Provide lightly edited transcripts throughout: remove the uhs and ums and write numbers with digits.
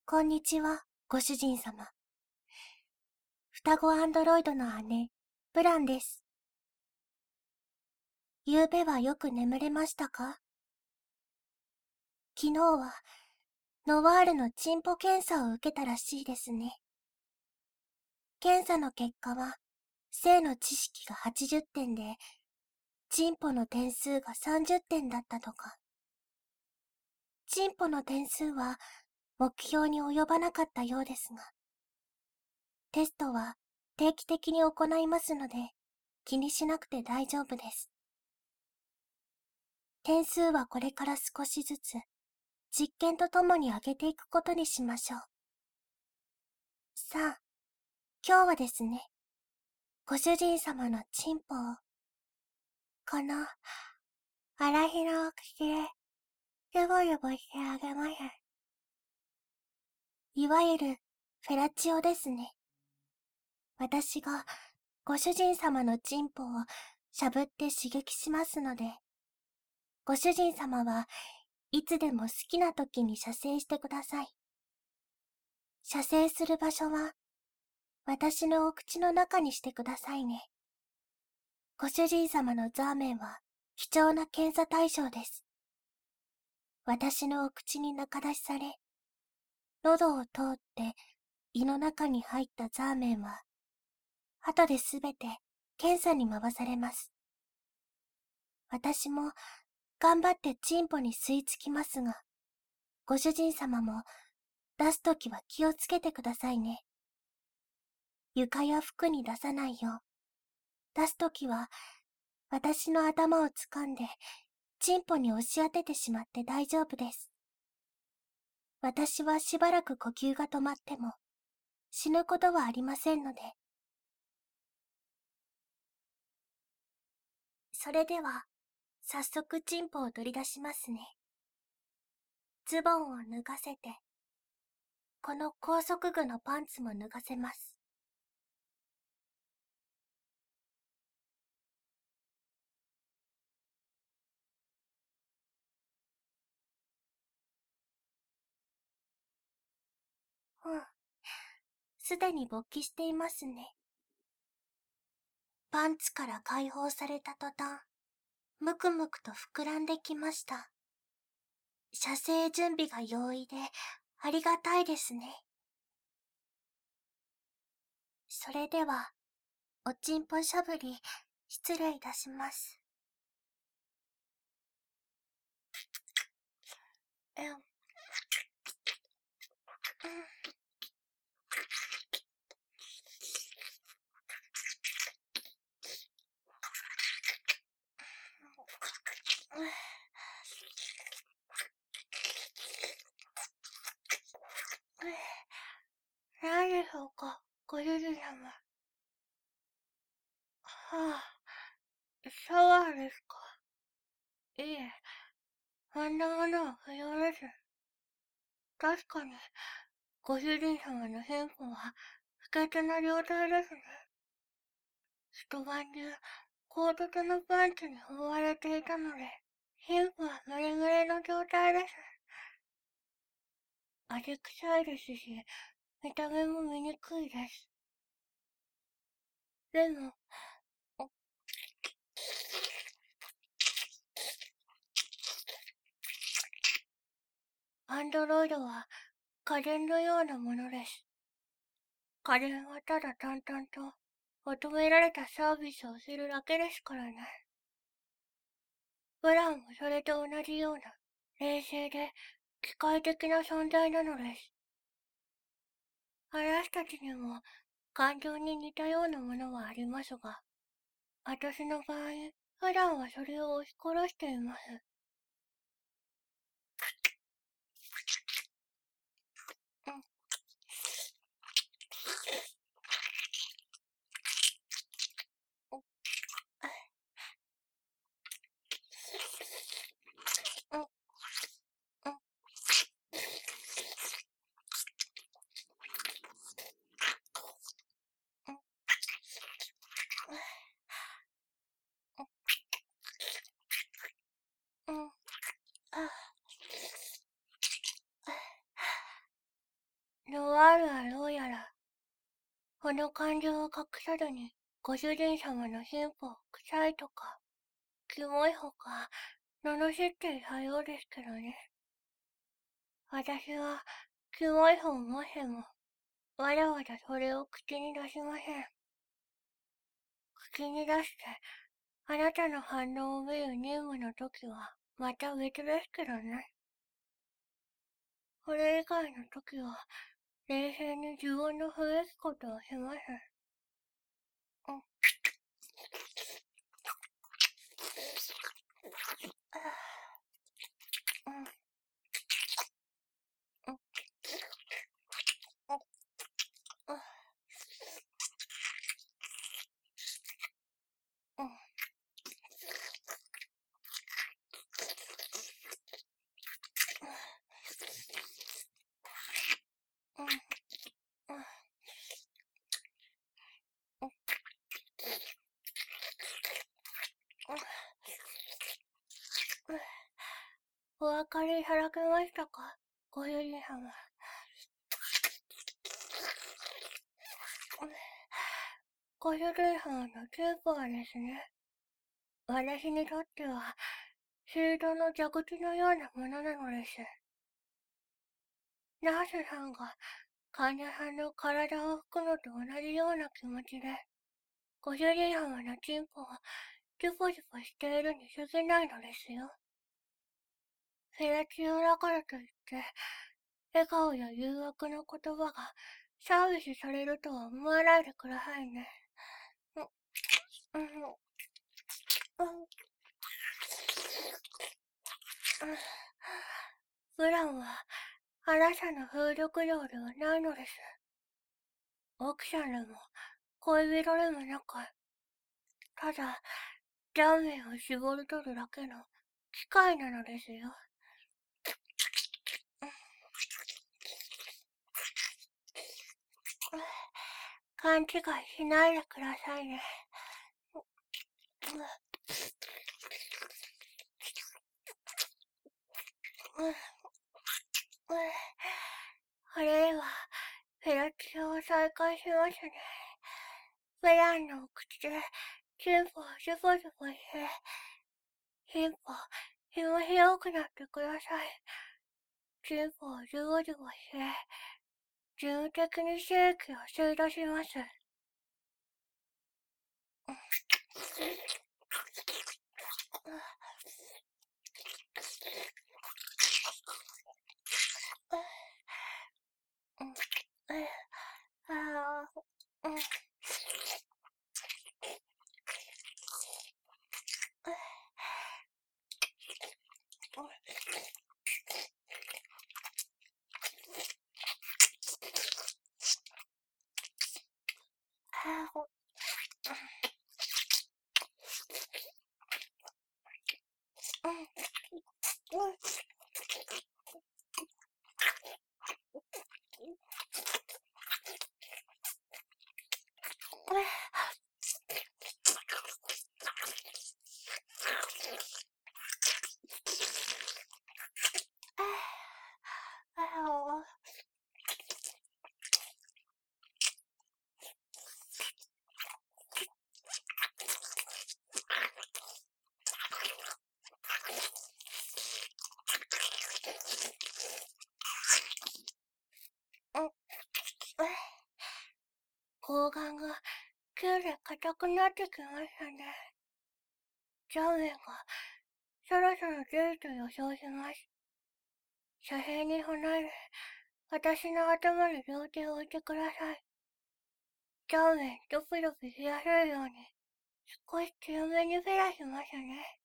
こんにちは、ご主人様。双子アンドロイドの姉、ブランです。昨べはよく眠れましたか？昨日は、ノワールのチンポ検査を受けたらしいですね。検査の結果は、性の知識が80点で、チンポの点数が30点だったとか。チンポの点数は、目標に及ばなかったようですが、テストは定期的に行いますので、気にしなくて大丈夫です。点数はこれから少しずつ、実験とともに上げていくことにしましょう。さあ、今日はですね、ご主人様のチンポを、この、荒ひのお口で、ゆぼゆぼしてあげます。いわゆる、フェラチオですね。私が、ご主人様のチンポを、しゃぶって刺激しますので、ご主人様はいつでも好きな時に射精してください。射精する場所は、私のお口の中にしてくださいね。ご主人様のザーメンは貴重な検査対象です。私のお口に中出しされ、喉を通って胃の中に入ったザーメンは、後ですべて検査に回されます。私も頑張ってチンポに吸い付きますが、ご主人様も出すときは気をつけてくださいね。床や服に出さないよう、出すときは私の頭を掴んでチンポに押し当ててしまって大丈夫です。私はしばらく呼吸が止まっても死ぬことはありませんので。それでは、早速チンポを取り出しますね。ズボンを脱がせて、この高速具のパンツも脱がせます。すでに勃起していますね。パンツから解放された途端、むくむくと膨らんできました。射精準備が容易で、ありがたいですね。それでは、おちんぽしゃぶり、失礼いたします。何でしょうか、ご主人様。はあ、シャワーですか。いえ、そんなものは不要です。確かに、ご主人様の変更は不潔な状態ですね。一晩中、コートとのパンツに覆われていたので、皮膚はムレムレの状態です。味臭いですし、見た目も醜いです。でも、アンドロイドは家電のようなものです。家電はただ淡々と求められたサービスをするだけですからね。ブランもそれと同じような冷静で機械的な存在なのです。私たちにも感情に似たようなものはありますが、私の場合、普段はそれを押し殺しています。 この感情を隠さずに、ご主人様の進歩を臭いとか、キモいほか、罵っていたようですけどね。私は、キモいほをもしても、わざわざそれを口に出しません。口に出して、あなたの反応を見る任務の時は、また別ですけどね。これ以外の時は、冷静に自分のすべきことをします。うん。お分かりいただけましたか、ご主人様。ご主人様のチープはですね、私にとっては、シールドの蛇口のようなものなのです。ナースさんが患者さんの体を拭くのと同じような気持ちで、ご主人様のチンポをジュポジュポしているに過ぎないのですよ。フェラチオだからといって、笑顔や誘惑の言葉がサービスされるとは思わないでくださいね。プランはあなたの風力量ではないのです。奥さんでも恋人でもなく、ただ断面を絞り取るだけの機械なのですよ。勘違いしないでくださいね。これでは、フェラチオを再開しますね。フェランのお口で、チンポをジュポジュポして、チンポ、ひも広くなってください。チンポをジュボジュボして、事務的に刺激を吸い出します。睾丸が急で硬くなってきましたね。上面がそろそろ出ると予想します。遮蔽に備える私の頭に両手を置いてください。上面ドピドピしやすいように少し強めにフェラしますね。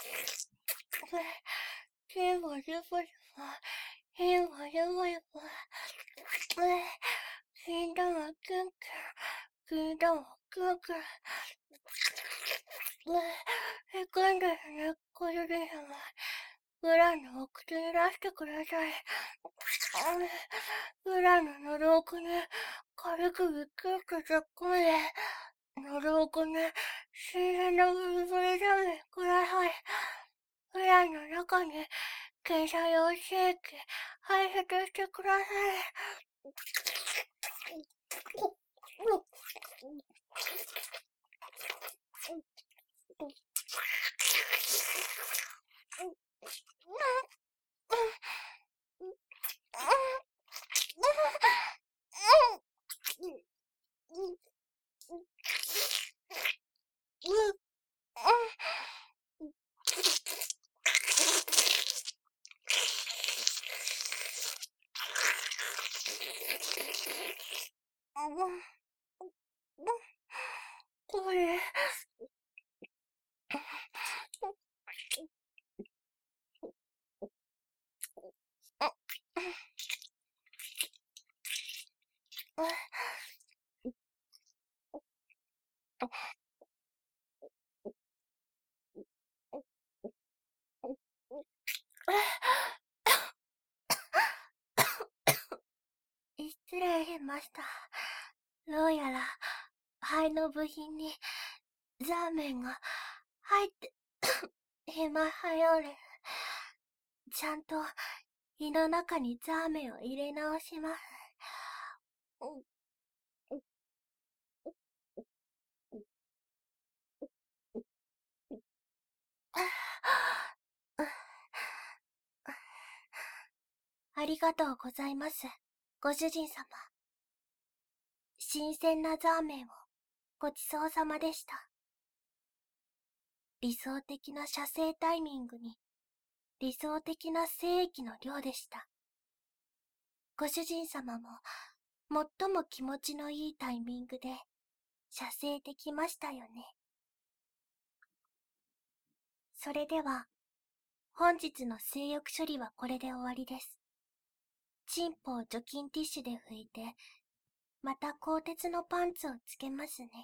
リボリボリボ、リボリボリボ、金玉キュンキュン、金玉キュンキュン、へこんでるね、ご主人様。裏のお口に出してください。裏の喉奥に軽くギュッと突っ込んで、喉奥に新鮮なブリブリラーメンください。裏の中に検査用シェーキ配布してください。これ、失礼しました。どうやら、肺の部品にザーメンが入っていますよね。ちゃんと胃の中にザーメンを入れ直します。ありがとうございます、ご主人様。新鮮なザーメンをごちそうさまでした。理想的な射精タイミングに理想的な精液の量でした。ご主人様も最も気持ちのいいタイミングで射精できましたよね。それでは本日の性欲処理はこれで終わりです。チンポを除菌ティッシュで拭いて、また鋼鉄のパンツをつけますね。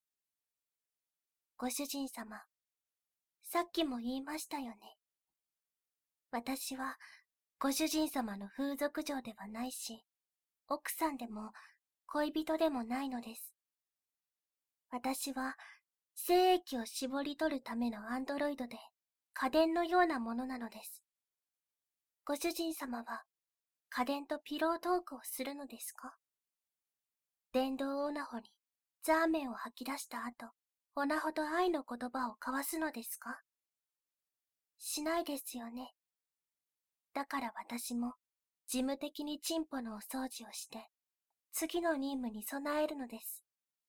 ご主人様、さっきも言いましたよね。私はご主人様の風俗嬢ではないし、奥さんでも恋人でもないのです。私は精液を絞り取るためのアンドロイドで家電のようなものなのです。ご主人様は家電とピロートークをするのですか？電動オナホにザーメンを吐き出した後、オナホと愛の言葉を交わすのですか？しないですよね。だから私も事務的にチンポのお掃除をして、次の任務に備えるのです。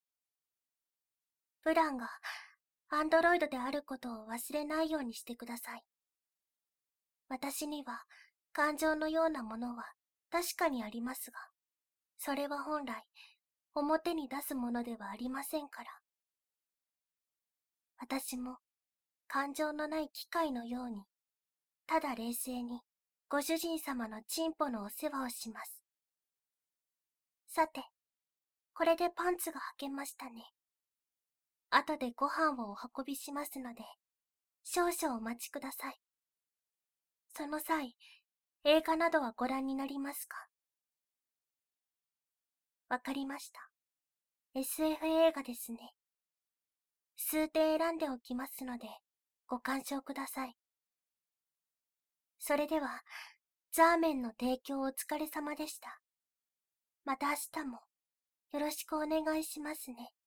プランがアンドロイドであることを忘れないようにしてください。私には感情のようなものは確かにありますが、それは本来表に出すものではありませんから。私も感情のない機械のように、ただ冷静にご主人様のチンポのお世話をします。さて、これでパンツが履けましたね。後でご飯をお運びしますので、少々お待ちください。その際、映画などはご覧になりますか？わかりました。SF 映画ですね。数点選んでおきますので、ご鑑賞ください。それでは、ザーメンの提供お疲れ様でした。また明日もよろしくお願いしますね。